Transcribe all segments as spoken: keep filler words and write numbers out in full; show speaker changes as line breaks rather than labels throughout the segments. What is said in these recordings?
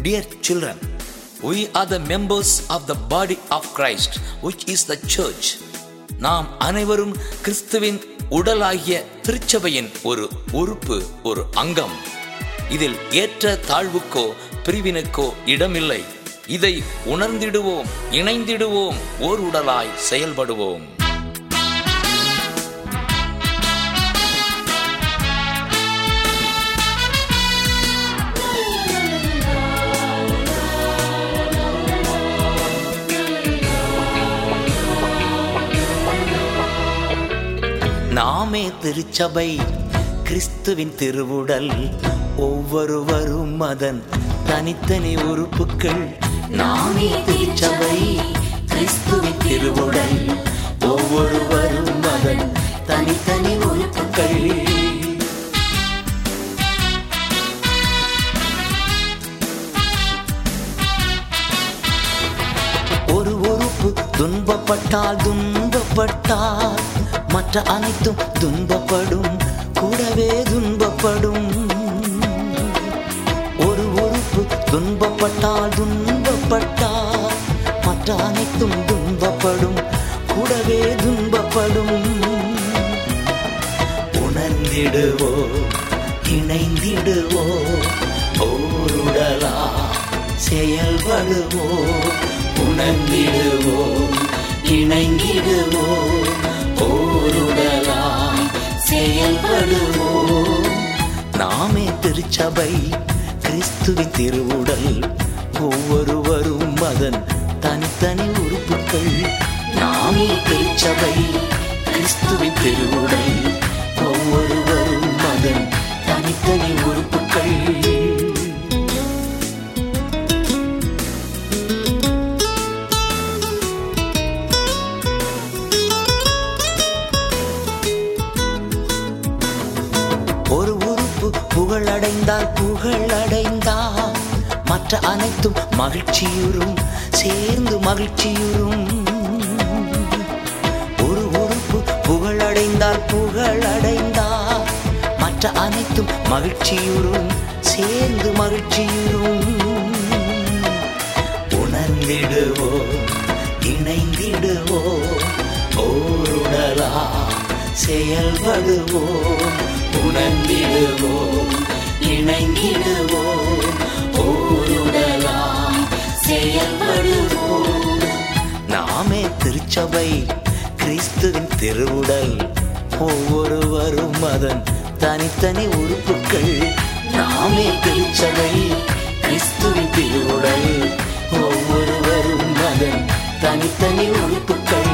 Dear children, we are the members of the body of Christ, which is the church. நாம் அனைவரும் கிறிஸ்துவின் உடலாகிய திருச்சபையின் ஒரு உறுப்பு, ஒரு அங்கம். இதில் ஏற்ற தாழ்வுக்கோ பிரிவினுக்கோ இடமில்லை. இதை உணர்ந்திடுவோம், இணைந்திடுவோம், ஓர் உடலாய் செயல்படுவோம். நாமே திருச்சபை, கிறிஸ்துவின் திருவுடல், ஒவ்வொருவரும் அதன் தனித்தனி உறுப்புகள். நாமே திருச்சபை, கிறிஸ்துவின் திருவுடல், ஒவ்வொருவரும் அதன் தனித்தனி உறுப்புகள். ஒரு உறுப்பு துன்பப்பட்டால் துன்பப்பட்டால் மற்ற அனைத்தும் துன்பப்படும், கூடவே துன்பப்படும். ஒரு உறுப்பு துன்பப்பட்டால் துன்பப்பட்டால் மற்ற அனைத்தும் துன்பப்படும், கூடவே துன்பப்படும். உணர்ந்திடுவோ, இணைந்திடுவோ, ஓருடலா செயல்படுவோ. உணர்ந்திடுவோ, இணைந்திடுவோ, ஓருடலாம் செயல்படுவோம். நாமே திருச்சபை, கிறிஸ்துவின் திருவுடல், ஒவ்வொருவரும் அதன் தனித்தனி உறுப்புகள். நாமே திருச்சபை, கிறிஸ்துவின் திருவுடல், ஒவ்வொருவரும் அதன் தனித்தனி உறுப்புகள். ஒரு உறுப்பு புகழடைந்தால் புகழடைந்தால் மற்ற அனைத்தும் மகிழ்ச்சியுறும், சேர்ந்து மகிழ்ச்சியுறும். ஒரு உறுப்பு புகழடைந்தால் புகழடைந்தால் மற்ற அனைத்தும் மகிழ்ச்சியுறும், சேர்ந்து மகிழ்ச்சியுறும். உணர்ந்திடுவோ, இணைந்திடுவோ, ஓருடலா செயல்படுவோம். உணர்ந்திடுவோம், இணைந்திடுவோம், ஓருடலாம் செயல்படுவோம். நாமே திருச்சபை, கிறிஸ்துவின் திருவுடல், ஒவ்வொருவரும் அதன் தனித்தனி உறுப்புகள். நாமே திருச்சபை, கிறிஸ்துவின் திருவுடல், ஒவ்வொருவரும் அதன் தனித்தனி உறுப்புகள்.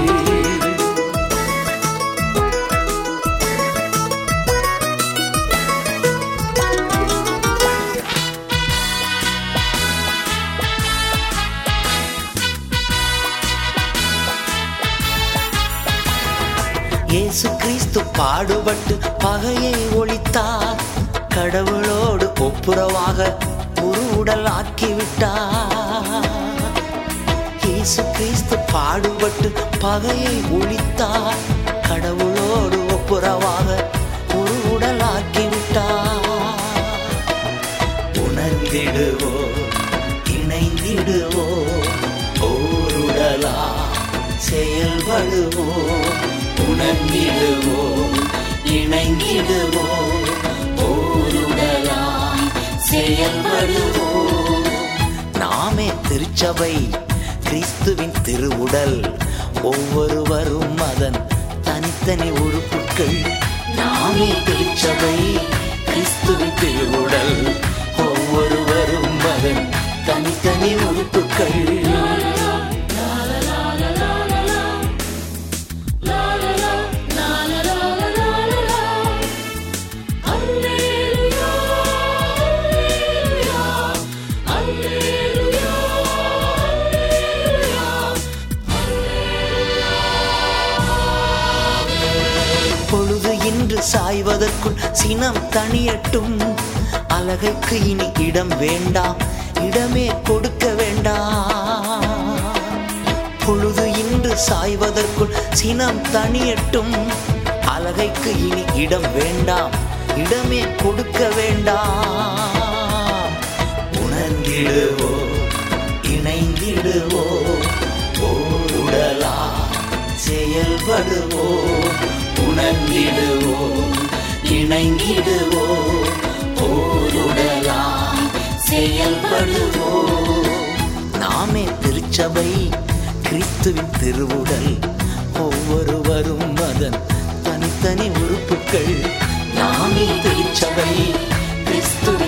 இயேசு கிறிஸ்து பாடுபட்டு பகையை ஒழித்தார், கடவுளோடு ஒப்புரவாக ஒரு உடல் ஆக்கிவிட்டார். இயேசு கிறிஸ்து பாடுபட்டு பகையை ஒழித்தார், கடவுளோடு ஒப்புரவாக ஒரு உடல் ஆக்கிவிட்டார். உணர்ந்திடுவோ, இணைந்திடுவோ, ஓருடலா செயல்படுவோ. உணர்ந்திடுவோம், இணைந்திடுவோம், ஓருடலாம் செயல்படுவோம். நாமே திருச்சபை, கிறிஸ்துவின் திருவுடல், ஒவ்வொருவரும் அதன் தனித்தனி உறுப்புகள். நாமே திருச்சபை, கிறிஸ்துவின் திருவுடல், ஒவ்வொருவரும் அதன் தனித்தனி உறுப்புகள். பொழுது இன்று சாய்வதற்குள் சினம் தணியட்டும், அழகைக்கு இனி இடம் வேண்டாம், இடமே கொடுக்க வேண்டாம். பொழுது இன்று சாய்வதற்குள் சினம் தணியட்டும், அழகைக்கு இனி இடம் வேண்டாம், இடமே கொடுக்க வேண்டாம். உணர்ந்து உணர்ந்திடுவோம், இணைந்திடுவோம், ஓருடலா செயல்படுவோம். உணர்ந்திடுவோம், இணைந்திடுவோம், ஓருடலா செயல்படுவோம். நாமே திருச்சபை, கிறிஸ்துவின் திருவுடல், ஒவ்வொருவரும் அதன் தனித்தனி உறுப்புகள். நாமே திருச்சபை, கிறிஸ்துவின்